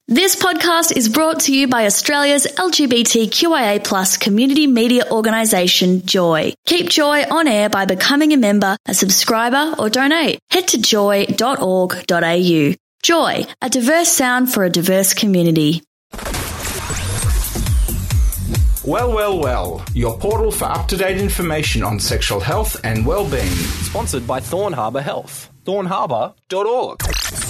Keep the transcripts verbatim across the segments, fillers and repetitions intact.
This podcast is brought to you by Australia's L G B T Q I A plus community media organisation, Joy. Keep Joy on air by becoming a member, a subscriber or donate. Head to joy dot org dot a u. Joy, a diverse sound for a diverse community. Well, well, well, your portal for up-to-date information on sexual health and well-being. Sponsored by Thorn Harbour Health. thorn harbour dot org.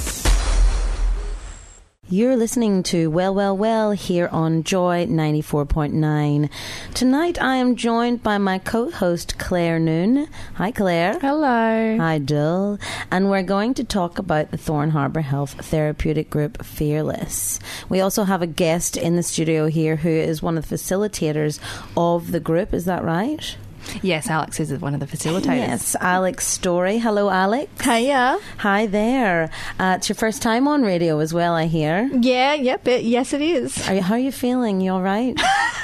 You're listening to Well, Well, Well here on Joy ninety-four point nine. Tonight I am joined by my co-host Claire Noon. Hi, Claire. Hello. Hi, Dill. And we're going to talk about the Thorn Harbour Health Therapeutic Group Fearless. We also have a guest in the studio here who is one of the facilitators of the group. Is that right? Yes, Alex is one of the facilitators. Yes, Alex Story. Hello, Alex. Hiya. Hi there. Uh, it's your first time on radio as well, I hear. Yeah, yep, it, yes it is. Are you, how are you feeling? You all right?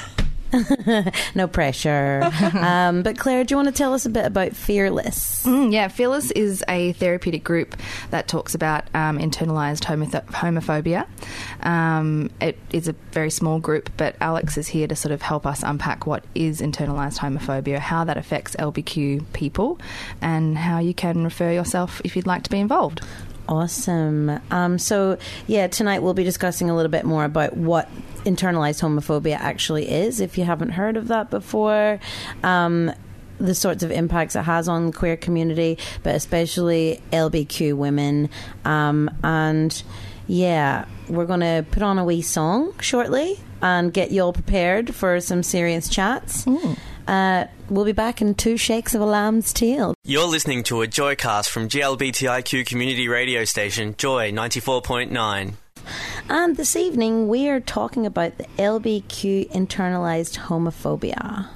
No pressure. Um, but Claire, do you want to tell us a bit about Fearless? Mm, yeah, Fearless is a therapeutic group that talks about um, internalised homo- homophobia. Um, it is a very small group, but Alex is here to sort of help us unpack what is internalised homophobia, how that affects L B Q people, and how you can refer yourself if you'd like to be involved. Awesome. Um, so, yeah, tonight we'll be discussing a little bit more about what internalized homophobia actually is, if you haven't heard of that before, um, the sorts of impacts it has on the queer community, but especially L B Q women. Um, and, yeah, we're going to put on a wee song shortly and get you all prepared for some serious chats. Mm. Uh, we'll be back in two shakes of a lamb's tail. You're listening to a Joycast from G L B T I Q community radio station, Joy ninety-four point nine. And this evening we are talking about the L B Q internalised homophobia.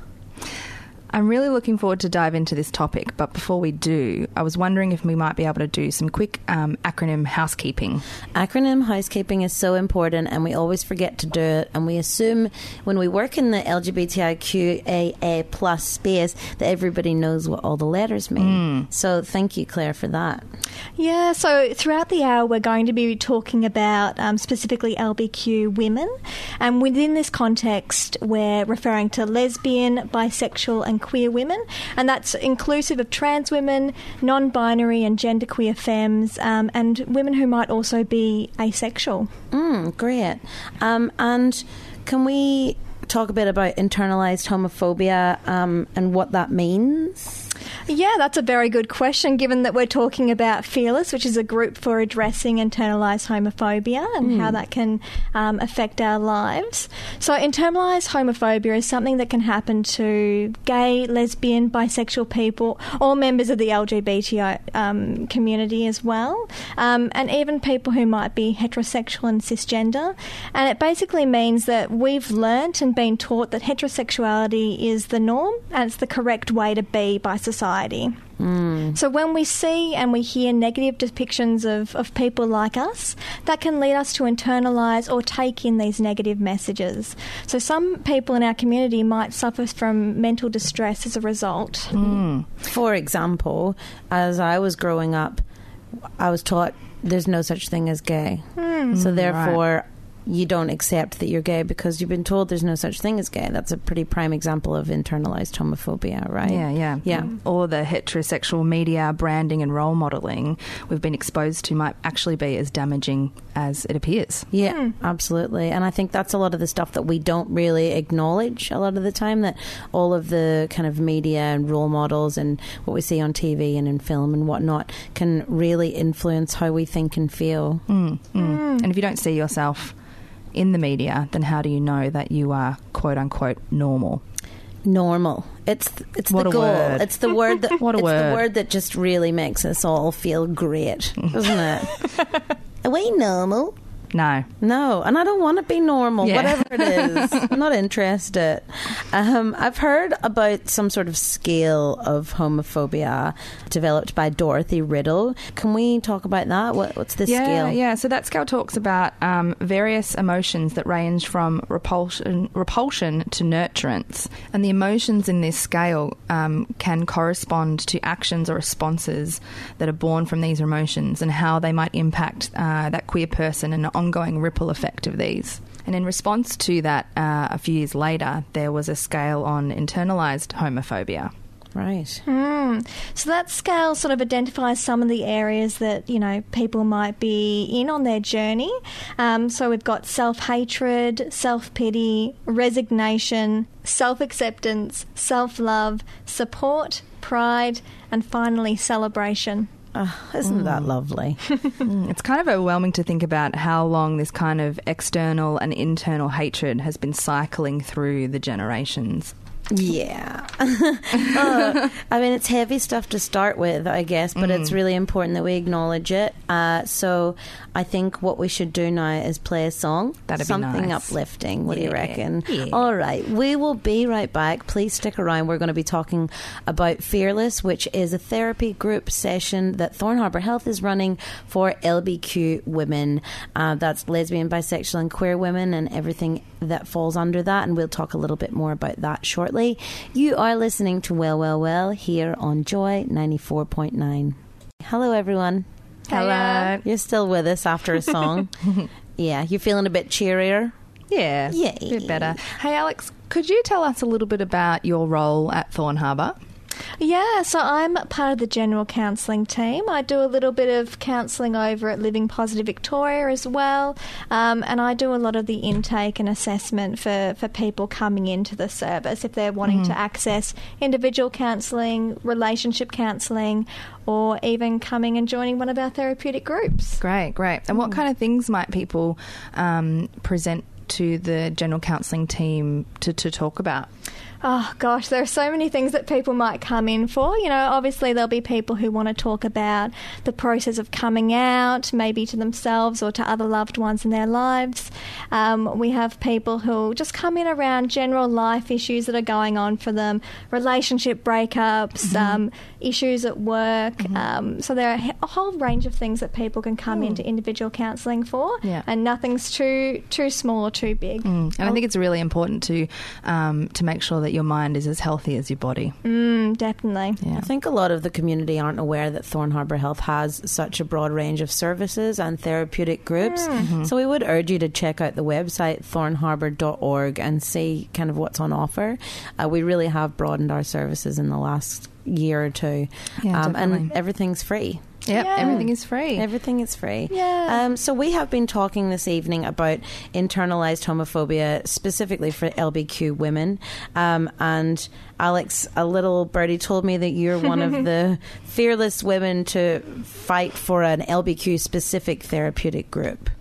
I'm really looking forward to dive into this topic, but before we do, I was wondering if we might be able to do some quick um, acronym housekeeping. Acronym housekeeping is so important, and we always forget to do it, and we assume when we work in the L G B T I Q A A plus space that everybody knows what all the letters mean. Mm. So thank you, Claire, for that. Yeah, so throughout the hour we're going to be talking about um, specifically L B Q women, and within this context we're referring to lesbian, bisexual and queer women, and that's inclusive of trans women, non-binary and genderqueer femmes, um, and women who might also be asexual. Mm, great. Um, and can we talk a bit about internalised homophobia um, and what that means? Yeah, that's a very good question, given that we're talking about Fearless, which is a group for addressing internalised homophobia and mm. how that can um, affect our lives. So internalised homophobia is something that can happen to gay, lesbian, bisexual people, or members of the L G B T I um, community as well, um, and even people who might be heterosexual and cisgender. And it basically means that we've learnt and been taught that heterosexuality is the norm and it's the correct way to be by society. Mm. So when we see and we hear negative depictions of, of people like us, that can lead us to internalise or take in these negative messages. So some people in our community might suffer from mental distress as a result. Mm. For example, as I was growing up, I was taught there's no such thing as gay. Mm. So therefore... Right. You don't accept that you're gay because you've been told there's no such thing as gay. That's a pretty prime example of internalised homophobia, right? Yeah, yeah. Yeah. Or the heterosexual media, branding and role modelling we've been exposed to might actually be as damaging as it appears. Yeah, mm. absolutely. And I think that's a lot of the stuff that we don't really acknowledge a lot of the time, that all of the kind of media and role models and what we see on T V and in film and whatnot can really influence how we think and feel. Mm, mm. Mm. And if you don't see yourself in the media, then how do you know that you are quote unquote normal? Normal. It's it's what the a goal. Word. It's the word that what a it's word. the word that just really makes us all feel great, doesn't it? Are we normal? No. No, and I don't want to be normal, yeah. whatever it is. I'm not interested. Um, I've heard about some sort of scale of homophobia developed by Dorothy Riddle. Can we talk about that? What, what's this yeah, scale? Yeah, so that scale talks about um, various emotions that range from repulsion, repulsion to nurturance. And the emotions in this scale um, can correspond to actions or responses that are born from these emotions and how they might impact uh, that queer person and ongoing ripple effect of these. And in response to that, uh, a few years later, there was a scale on internalised homophobia. Right. Mm. So that scale sort of identifies some of the areas that, you know, people might be in on their journey. Um, so we've got self-hatred, self-pity, resignation, self-acceptance, self-love, support, pride, and finally celebration. Oh, isn't mm. that lovely? mm, it's kind of overwhelming to think about how long this kind of external and internal hatred has been cycling through the generations. Yeah. uh, I mean, it's heavy stuff to start with, I guess, but mm. it's really important that we acknowledge it. Uh, so I think what we should do now is play a song. That'd Something be nice. uplifting. What yeah. do you reckon? Yeah. All right. We will be right back. Please stick around. We're going to be talking about Fearless, which is a therapy group session that Thorn Harbour Health is running for L B Q women. Uh, that's lesbian, bisexual and queer women and everything that falls under that. And we'll talk a little bit more about that shortly. You are listening to Well, Well, Well here on Joy ninety-four point nine. Hello, everyone. Hello. You're still with us after a song. Yeah, you're feeling a bit cheerier? Yeah, yeah, a bit better. Hey, Alex, could you tell us a little bit about your role at Thorn Harbour? Yeah, so I'm part of the general counselling team. I do a little bit of counselling over at Living Positive Victoria as well, um, and I do a lot of the intake and assessment for, for people coming into the service if they're wanting mm-hmm. to access individual counselling, relationship counselling, or even coming and joining one of our therapeutic groups. Great, great. And what kind of things might people um, present to the general counselling team to, to talk about? Oh, gosh, there are so many things that people might come in for. You know, obviously there'll be people who want to talk about the process of coming out, maybe to themselves or to other loved ones in their lives. Um, we have people who just come in around general life issues that are going on for them, relationship breakups, mm-hmm. um, issues at work. Mm-hmm. Um, so there are a whole range of things that people can come mm. into individual counselling for, yeah. and nothing's too too small or too big. Mm. And I think it's really important to um, to make sure that your mind is as healthy as your body. Mm, definitely. Yeah. I think a lot of the community aren't aware that Thorn Harbour Health has such a broad range of services and therapeutic groups. Mm-hmm. So we would urge you to check out the website thorn harbour dot org and see kind of what's on offer. Uh, we really have broadened our services in the last year or two. Yeah, um, and everything's free. Yep, yeah. everything is free. Everything is free. Yeah. Um, so we have been talking this evening about internalised homophobia, specifically for L B Q women. Um, and Alex, a little birdie told me that you're one of the fearless women to fight for an L B Q specific therapeutic group.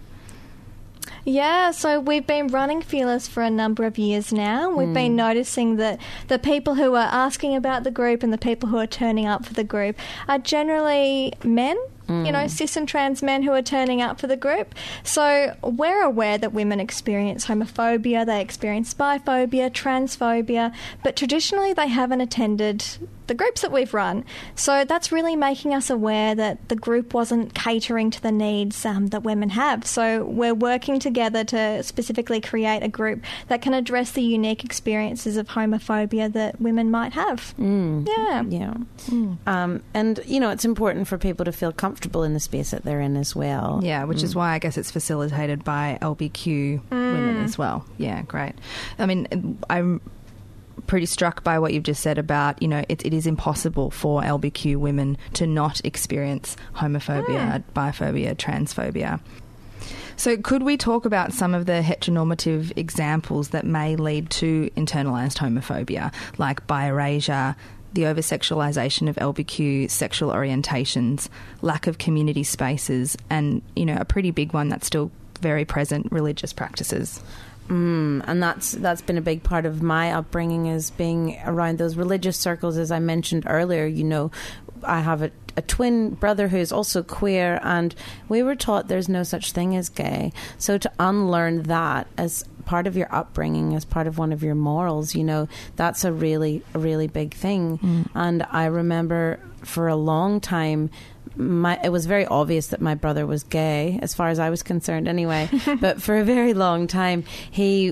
Yeah, so we've been running Fearless for a number of years now. We've mm. been noticing that the people who are asking about the group and the people who are turning up for the group are generally men. Mm. You know, cis and trans men who are turning up for the group. So we're aware that women experience homophobia, they experience biphobia, transphobia, but traditionally they haven't attended the groups that we've run. So that's really making us aware that the group wasn't catering to the needs um, that women have. So we're working together to specifically create a group that can address the unique experiences of homophobia that women might have. Mm. Yeah. Yeah. Mm. Um, and, you know, it's important for people to feel comfortable in the space that they're in as well. Yeah, which mm. is why I guess it's facilitated by L B Q mm. women as well. Yeah, great. I mean, I'm pretty struck by what you've just said about, you know, it, it is impossible for L B Q women to not experience homophobia, mm. biphobia, transphobia. So could we talk about some of the heteronormative examples that may lead to internalised homophobia, like bi-erasure, the over-sexualisation of L B Q sexual orientations, lack of community spaces, and, you know, a pretty big one that's still very present, religious practices? Mm, and that's that's been a big part of my upbringing, is being around those religious circles. As I mentioned earlier, you know, I have a, a twin brother who's also queer, and we were taught there's no such thing as gay. So to unlearn that as part of your upbringing, as part of one of your morals, you know, that's a really, a really big thing. Mm. And I remember for a long time, My, it was very obvious that my brother was gay, as far as I was concerned anyway. But for a very long time, he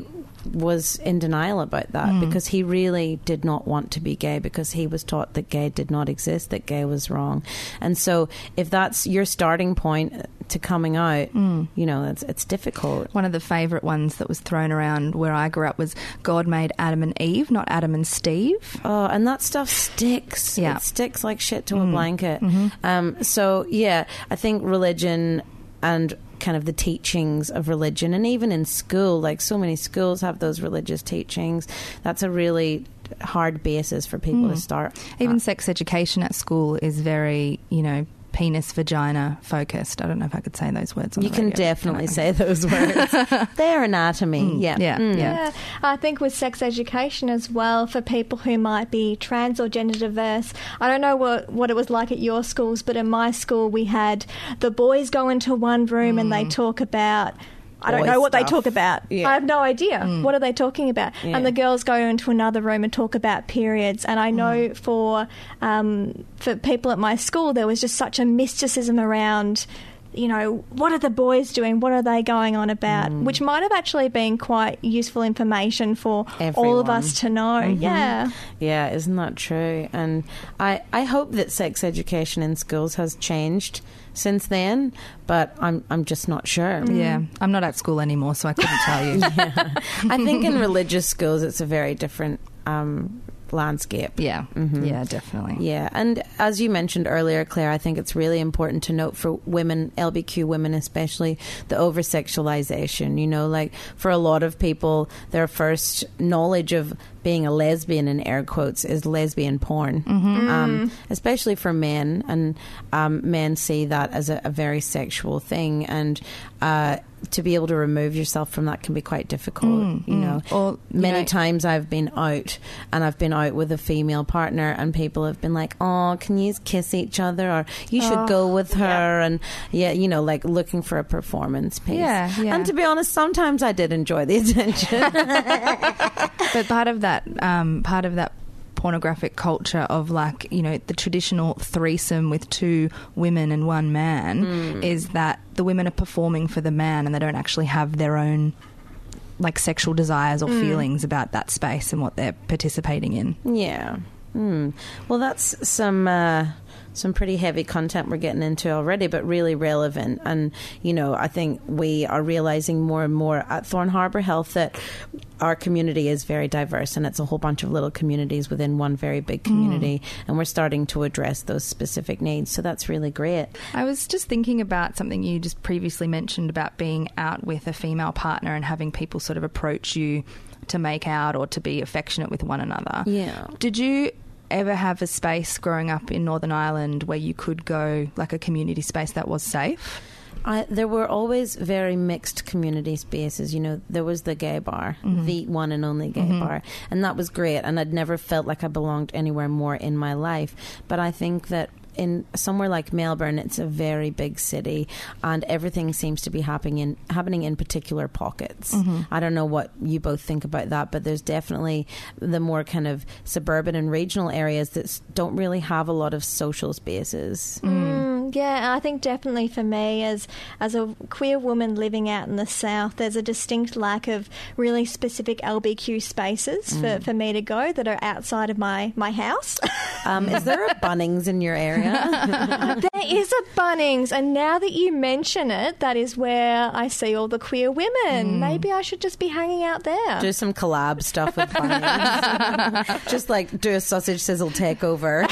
was in denial about that mm. because he really did not want to be gay, because he was taught that gay did not exist, that gay was wrong. And so if that's your starting point to coming out, mm. you know, it's, it's difficult. One of the favourite ones that was thrown around where I grew up was God made Adam and Eve, not Adam and Steve. Oh, and that stuff sticks. Yeah. It sticks like shit to mm. a blanket. Mm-hmm. Um, so, yeah, I think religion and kind of the teachings of religion, and even in school, like so many schools have those religious teachings, that's a really hard basis for people mm. to start. Even uh, sex education at school is very, you know, penis, vagina focused. I don't know if I could say those words on You the can radio. definitely say those words. Their anatomy. Mm, yeah. Yeah, Mm. yeah. Yeah, I think with sex education as well, for people who might be trans or gender diverse, I don't know what, what it was like at your schools, but in my school we had the boys go into one room mm. and they talk about I don't Boy know what stuff. they talk about. Yeah. I have no idea. Mm. What are they talking about? Yeah. And the girls go into another room and talk about periods. And I know mm. for um, for people at my school, there was just such a mysticism around, you know, what are the boys doing? What are they going on about? Mm. Which might have actually been quite useful information for Everyone. all of us to know. Mm-hmm. Yeah. Yeah, isn't that true? And I, I hope that sex education in schools has changed since then, but I'm I'm just not sure. Yeah, I'm not at school anymore, so I couldn't tell you. Yeah. I think in religious schools it's a very different um, landscape. Yeah, mm-hmm. yeah, definitely. Yeah, and as you mentioned earlier, Claire, I think it's really important to note for women, L B Q women especially, the over-sexualization. You know, like for a lot of people, their first knowledge of being a lesbian, in air quotes, is lesbian porn, Mm-hmm. um, especially for men. And um, men see that as a, a very sexual thing, and uh, to be able to remove yourself from that can be quite difficult. Mm, you know, mm. Or, you many know, times I've been out, and I've been out with a female partner, and people have been like, "Oh, can you kiss each other?" or "You should Oh, go with her," yeah. and yeah, you know, like looking for a performance piece. Yeah, yeah. And to be honest, sometimes I did enjoy the attention. But part of that, um, part of that pornographic culture of, like, you know, the traditional threesome with two women and one man mm. is that the women are performing for the man and they don't actually have their own, like, sexual desires or mm. feelings about that space and what they're participating in. Yeah. Mm. Well, that's some uh, some pretty heavy content we're getting into already, but really relevant. And, you know, I think we are realising more and more at Thorn Harbour Health that our community is very diverse, and it's a whole bunch of little communities within one very big community, mm. and we're starting to address those specific needs. So that's really great. I was just thinking about something you just previously mentioned about being out with a female partner and having people sort of approach you to make out or to be affectionate with one another. Yeah. Did you ever have a space growing up in Northern Ireland where you could go, like a community space that was safe? I, there were always very mixed community spaces. You know, there was the gay bar, mm-hmm. the one and only gay mm-hmm. bar, and that was great, and I'd never felt like I belonged anywhere more in my life. But I think that in somewhere like Melbourne, it's a very big city, and everything seems to be happening in happening in particular pockets. Mm-hmm. I don't know what you both think about that, but there's definitely the more kind of suburban and regional areas that don't really have a lot of social spaces. Mm, yeah, I think definitely for me, as as a queer woman living out in the south, there's a distinct lack of really specific L B Q spaces mm. for, for me to go that are outside of my, my house. Um, is there a Bunnings in your area? There is a Bunnings, and now that you mention it, that is where I see all the queer women. Mm. Maybe I should just be hanging out there. Do some collab stuff with Bunnings. Just like do a sausage sizzle takeover.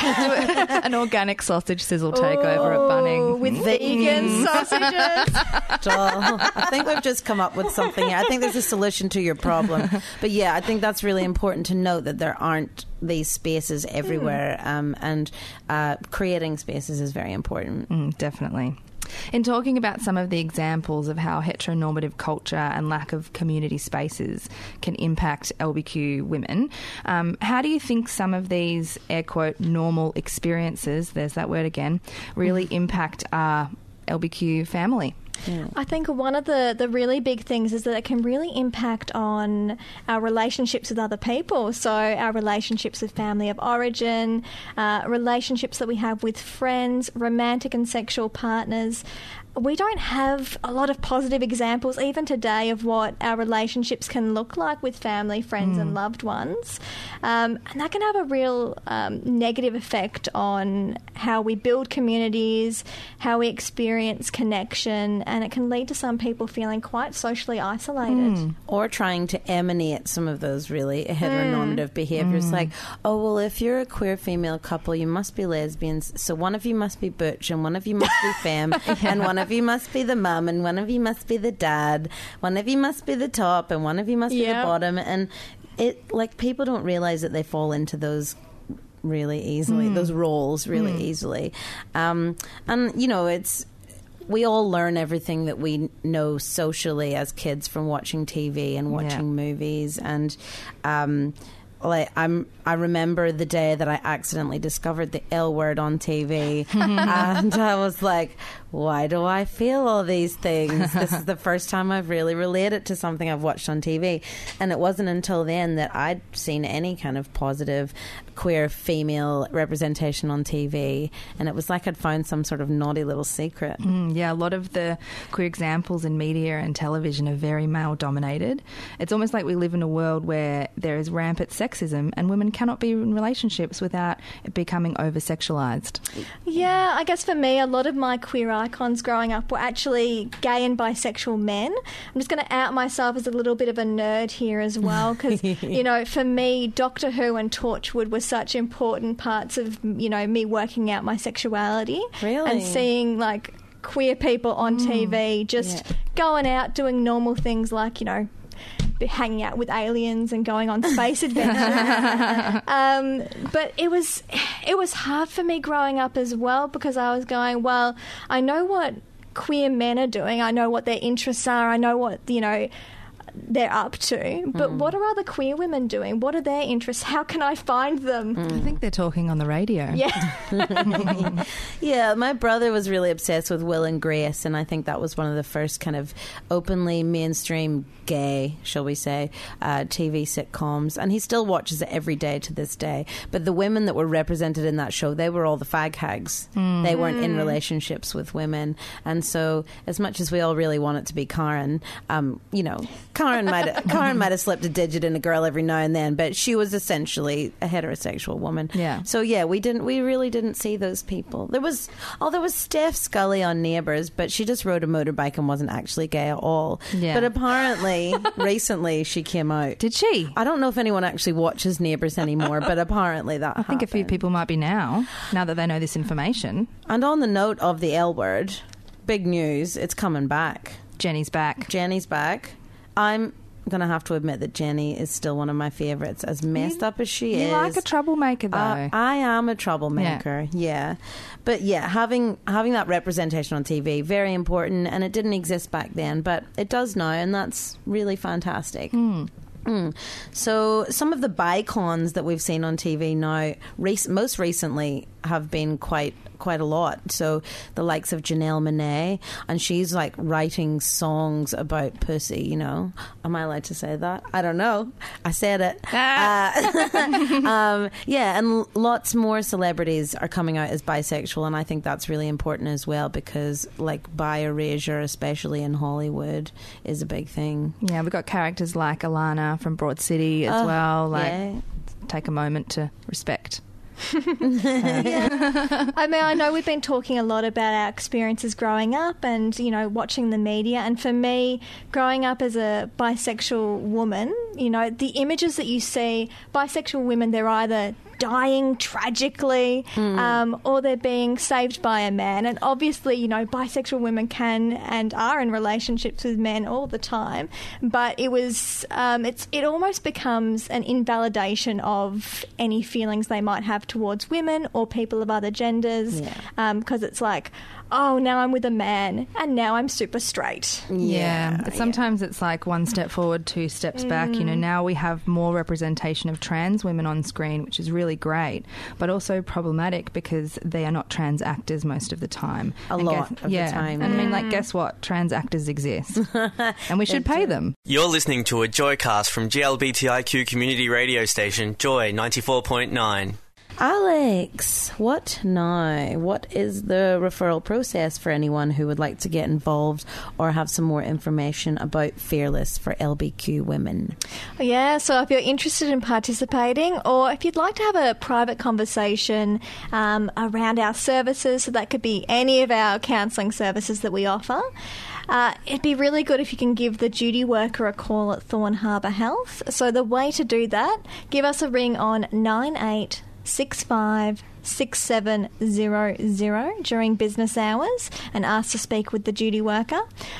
An organic sausage sizzle takeover oh, at Bunnings. With mm. vegan sausages. Joel, I think we've just come up with something. I think there's a solution to your problem. But yeah, I think that's really important to note, that there aren't these spaces everywhere, mm. um, and uh, creating spaces is very important. Mm, definitely. In talking about some of the examples of how heteronormative culture and lack of community spaces can impact L B Q women, um, how do you think some of these, air quote, normal experiences, there's that word again, really impact our L B Q family? Yeah. I think one of the, the really big things is that it can really impact on our relationships with other people. So our relationships with family of origin, uh, relationships that we have with friends, romantic and sexual partners. we don't have a lot of positive examples even today of what our relationships can look like with family, friends mm. and loved ones. Um, and that can have a real um, negative effect on how we build communities, how we experience connection, and it can lead to some people feeling quite socially isolated. Mm. Or trying to emanate some of those really heteronormative mm. behaviours. Mm. Like, oh, well, if you're a queer female couple, you must be lesbians, so one of you must be butch and one of you must be femme and one of you must be the mum and one of you must be the dad, one of you must be the top and one of you must yep. be the bottom. And it, like, people don't realise that they fall into those really easily, mm. those roles really mm. easily. Um, and, you know, it's... we all learn everything that we know socially as kids from watching T V and watching yeah. movies. And um, like I'm, I remember the day that I accidentally discovered the L word on T V, and I was like, "Why do I feel all these things?" This is the first time I've really related to something I've watched on T V, and it wasn't until then that I'd seen any kind of positive queer female representation on T V, and it was like I'd found some sort of naughty little secret. Mm, yeah, a lot of the queer examples in media and television are very male dominated. It's almost like we live in a world where there is rampant sexism and women cannot be in relationships without it becoming over sexualized. Yeah, I guess for me, a lot of my queer icons growing up were actually gay and bisexual men. I'm just going to out myself as a little bit of a nerd here as well, because, you know, for me, Doctor Who and Torchwood were such important parts of, you know, me working out my sexuality. Really? And seeing, like, queer people on mm, T V just yeah. going out doing normal things like, you know, hanging out with aliens and going on space adventures. um, but it was it was hard for me growing up as well, because I was going, well, I know what queer men are doing, I know what their interests are, I know what, you know, they're up to, but mm. what are other queer women doing? What are their interests? How can I find them? Mm. I think they're talking on the radio. Yeah. Yeah, my brother was really obsessed with Will and Grace, and I think that was one of the first kind of openly mainstream gay, shall we say, uh, T V sitcoms, and he still watches it every day to this day. But the women that were represented in that show, they were all the fag hags. Mm. They weren't in relationships with women, and so as much as we all really want it to be Karen, um, you know, Karen might have, Karen might have slipped a digit in a girl every now and then, but she was essentially a heterosexual woman. Yeah. So yeah, we didn't, we really didn't see those people. There was, oh, there was Steph Scully on Neighbours, but she just rode a motorbike and wasn't actually gay at all. Yeah. But apparently, recently she came out. Did she? I don't know if anyone actually watches Neighbours anymore, but apparently that. I think happened. A few people might be now, now that they know this information. And on the note of the L word, big news, it's coming back. Jenny's back. Jenny's back. I'm going to have to admit that Jenny is still one of my favourites, as messed you, up as she you is. You like a troublemaker, though. Uh, I am a troublemaker, yeah. yeah. But yeah, having having that representation on T V, very important, and it didn't exist back then, but it does now, and that's really fantastic. Mm. Mm. So some of the bicons that we've seen on T V now, rec- most recently, have been quite quite a lot. So the likes of Janelle Monáe, and she's like writing songs about pussy, you know. Am I allowed to say that? I don't know. I said it. uh, um, yeah, and lots more celebrities are coming out as bisexual, and I think that's really important as well, because like bi erasure, especially in Hollywood, is a big thing. Yeah, we've got characters like Alana from Broad City as uh, well. Like, yeah. take a moment to respect. Yeah. I mean, I know we've been talking a lot about our experiences growing up and, you know, watching the media, and for me, growing up as a bisexual woman, you know, the images that you see, bisexual women, they're either dying tragically mm. um, or they're being saved by a man, and obviously, you know, bisexual women can and are in relationships with men all the time, but it was um, it's it almost becomes an invalidation of any feelings they might have towards women or people of other genders, because yeah. um, it's like, oh, now I'm with a man and now I'm super straight. Yeah, yeah. Sometimes yeah. it's like one step forward, two steps mm. back. You know, now we have more representation of trans women on screen, which is really great, but also problematic because they are not trans actors most of the time. A and lot guess, of yeah, the time. And I mean, like, guess what? Trans actors exist. And we should pay them. You're listening to a Joycast from G L B T I Q community radio station Joy ninety-four point nine. Alex, what now? What is the referral process for anyone who would like to get involved or have some more information about Fearless for L B Q women? Yeah, so if you're interested in participating, or if you'd like to have a private conversation um, around our services, so that could be any of our counselling services that we offer, Uh, it'd be really good if you can give the duty worker a call at Thorn Harbour Health. So the way to do that, give us a ring on nine eight six five six seven zero zero during business hours and ask to speak with the duty worker.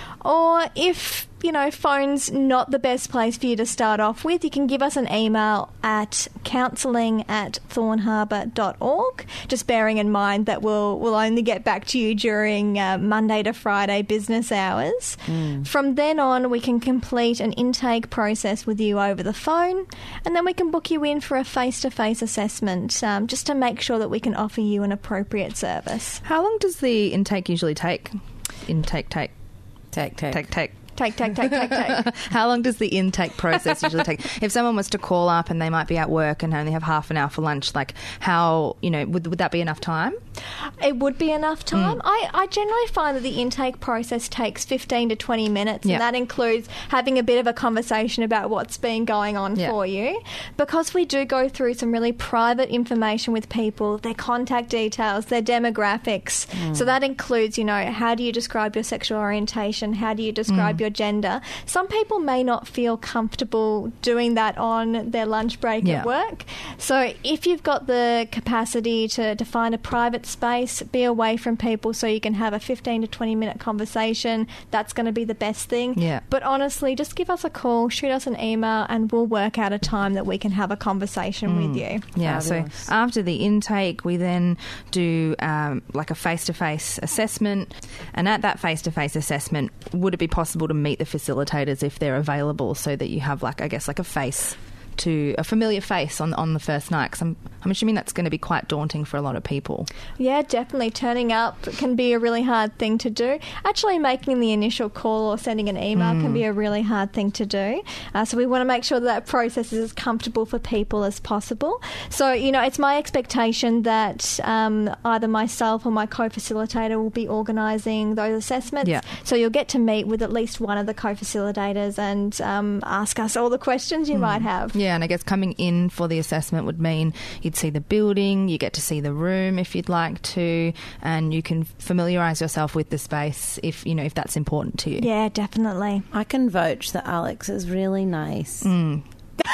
Or if, you know, phone's not the best place for you to start off with, you can give us an email at counselling at thornharbour dot org, just bearing in mind that we'll, we'll only get back to you during uh, Monday to Friday business hours. Mm. From then on, we can complete an intake process with you over the phone, and then we can book you in for a face-to-face assessment um, just to make sure that we can offer you an appropriate service. How long does the intake usually take? Intake, take. Take, take. Take, take. Take, take, take, take, take. How long does the intake process usually take? If someone was to call up and they might be at work and only have half an hour for lunch, like how, you know, would would that be enough time? It would be enough time. Mm. I, I generally find that the intake process takes fifteen to twenty minutes, yeah. and that includes having a bit of a conversation about what's been going on yeah. for you. Because we do go through some really private information with people, their contact details, their demographics. Mm. So that includes, you know, how do you describe your sexual orientation? How do you describe mm. your gender? Some people may not feel comfortable doing that on their lunch break yeah. at work. So if you've got the capacity to, to find a private space, be away from people so you can have a fifteen to twenty minute conversation, that's going to be the best thing. Yeah. But honestly, just give us a call, shoot us an email, and we'll work out a time that we can have a conversation mm. with you. Yeah, Fabulous. So after the intake, we then do um, like a face-to-face assessment, and at that face-to-face assessment, would it be possible to meet the facilitators if they're available so that you have, like, I guess, like a face to a familiar face on on the first night? Because I'm, I'm assuming that's going to be quite daunting for a lot of people. Yeah, definitely. Turning up can be a really hard thing to do. Actually making the initial call or sending an email mm. can be a really hard thing to do. Uh, so we want to make sure that that process is as comfortable for people as possible. So, you know, it's my expectation that um, either myself or my co-facilitator will be organising those assessments. Yeah. So you'll get to meet with at least one of the co-facilitators and um, ask us all the questions you mm. might have. Yeah, and I guess coming in for the assessment would mean you'd see the building, you get to see the room if you'd like to, and you can familiarise yourself with the space if, you know, if that's important to you. Yeah, definitely. I can vouch that Alex is really nice. Mm.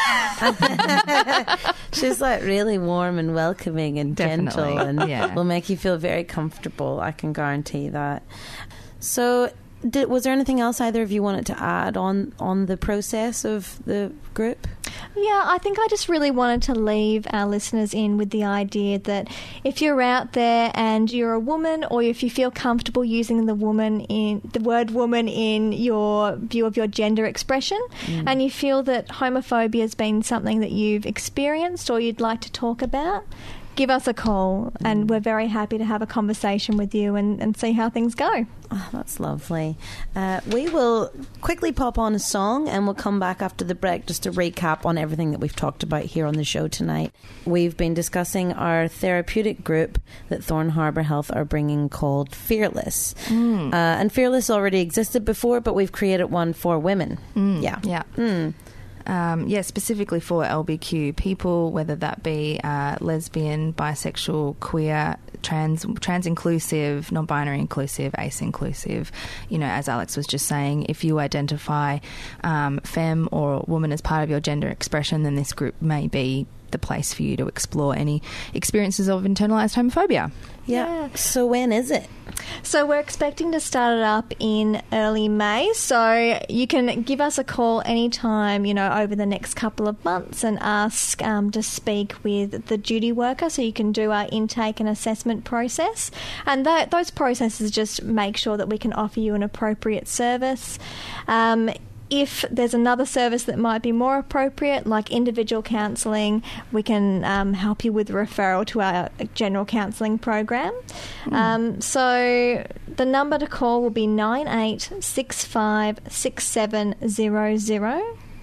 She's like really warm and welcoming and Definitely. gentle, and yeah. will make you feel very comfortable. I can guarantee that. So did, was there anything else either of you wanted to add on, on the process of the group? Yeah, I think I just really wanted to leave our listeners in with the idea that if you're out there and you're a woman, or if you feel comfortable using the woman in the word woman in your view of your gender expression, mm. and you feel that homophobia has been something that you've experienced or you'd like to talk about, give us a call, and we're very happy to have a conversation with you and, and see how things go. Oh, that's lovely. Uh, we will quickly pop on a song and we'll come back after the break just to recap on everything that we've talked about here on the show tonight. We've been discussing our therapeutic group that Thorn Harbour Health are bringing called Fearless. Mm. Uh, and Fearless already existed before, but we've created one for women. Mm. Yeah. Yeah. Mm. Um, yeah, specifically for L B Q people, whether that be uh, lesbian, bisexual, queer, trans, trans inclusive, non-binary inclusive, ace inclusive. You know, as Alex was just saying, if you identify um, femme or woman as part of your gender expression, then this group may be the place for you to explore any experiences of internalised homophobia. Yeah. yeah. So when is it? So we're expecting to start it up in early May. So you can give us a call anytime, you know, over the next couple of months and ask um, to speak with the duty worker, so you can do our intake and assessment process. And that, those processes just make sure that we can offer you an appropriate service. Um, If there's another service that might be more appropriate, like individual counselling, we can um, help you with referral to our general counselling program. Mm. Um, so the number to call will be nine eight six five six seven zero zero.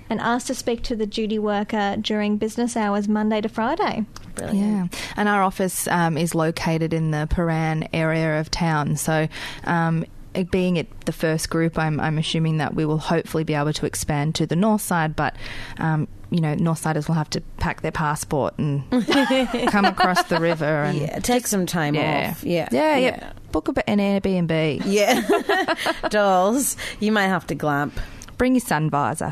and asked to speak to the duty worker during business hours Monday to Friday. Brilliant. Yeah, and our office um, is located in the Paran area of town, so um, being it the first group, I'm, I'm assuming that we will hopefully be able to expand to the north side, but um, you know, Northsiders will have to pack their passport and come across the river and yeah, take some time yeah. off. Yeah. Yeah, yeah, yeah. Book a, an Airbnb. Yeah. Dolls, you might have to glamp. Bring your sun visor.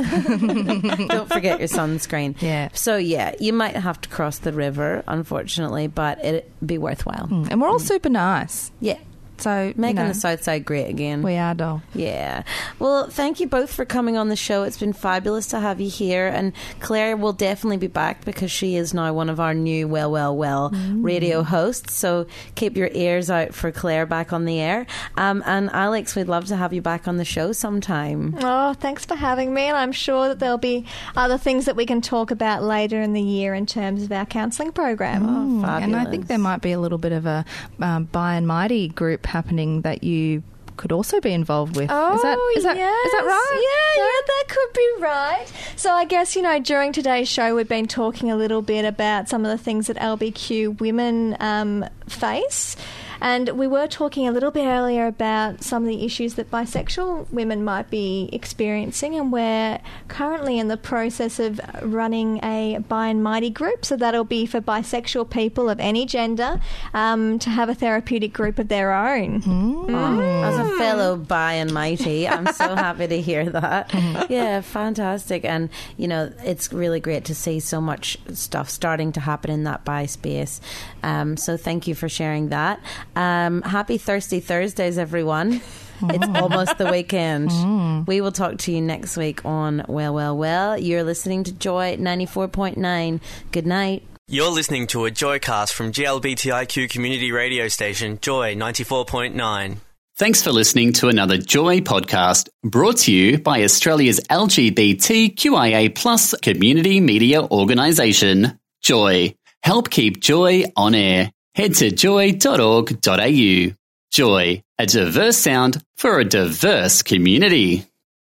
Don't forget your sunscreen. Yeah. So, yeah, you might have to cross the river, unfortunately, but it'd be worthwhile. Mm. And we're all mm. super nice. Yeah. So making you know, the South Side great again. We are, doll. Yeah. Well, thank you both for coming on the show. It's been fabulous to have you here. And Claire will definitely be back because she is now one of our new Well, Well, Well mm. radio hosts. So keep your ears out for Claire back on the air. Um, and Alex, we'd love to have you back on the show sometime. Oh, thanks for having me. And I'm sure that there'll be other things that we can talk about later in the year in terms of our counselling program. Oh, fabulous. And I think there might be a little bit of a um, By and Mighty group happening that you could also be involved with. Oh, is that, is that, yes. is that right? Yeah, yeah, that could be right. So I guess, you know, during today's show we've been talking a little bit about some of the things that L B Q women um, face. And we were talking a little bit earlier about some of the issues that bisexual women might be experiencing, and we're currently in the process of running a By and Mighty group, so that'll be for bisexual people of any gender um, to have a therapeutic group of their own. Mm. Mm. As a fellow By and Mighty, I'm so happy to hear that. Mm. Yeah, fantastic. And, you know, it's really great to see so much stuff starting to happen in that bi space. Um, so thank you for sharing that. Um, happy Thirsty Thursdays, everyone. Mm. It's almost the weekend. Mm. We will talk to you next week on Well, Well, Well. You're listening to Joy ninety-four point nine. Good night. You're listening to a Joycast from G L B T I Q community radio station, Joy ninety-four point nine. Thanks for listening to another Joy podcast brought to you by Australia's L G B T Q I A plus community media organisation, Joy. Help keep Joy on air. Head to joy dot org dot a u. Joy, a diverse sound for a diverse community.